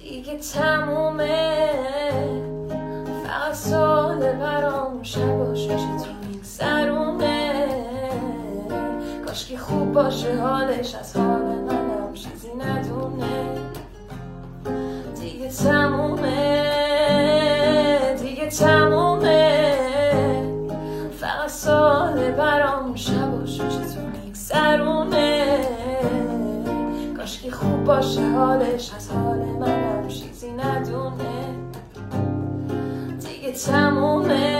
دیگه تمومه، فقط ساله برام شباش میشه تو میگذرونه. کاشکی خوب باشه حالش، از حال منم چیزی ندونه. دیگه تمومه، دیگه تمومه، فقط ساله برام شباش میشه تو میگذرونه. کاشکی خوب باشه حالش، از حال منم چیزی ندونه. دیگه تمومه.